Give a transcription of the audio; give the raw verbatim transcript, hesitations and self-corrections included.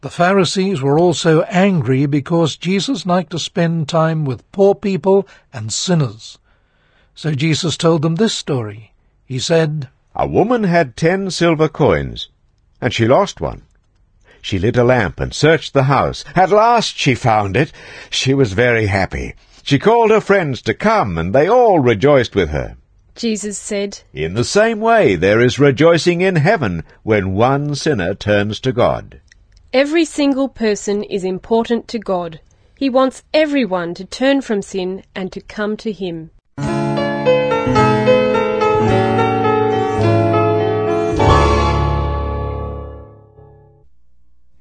The Pharisees were also angry because Jesus liked to spend time with poor people and sinners. So Jesus told them this story. He said, "A woman had ten silver coins, and she lost one. She lit a lamp and searched the house. At last she found it. She was very happy. She called her friends to come, and they all rejoiced with her." Jesus said, "In the same way there is rejoicing in heaven when one sinner turns to God." Every single person is important to God. He wants everyone to turn from sin and to come to Him.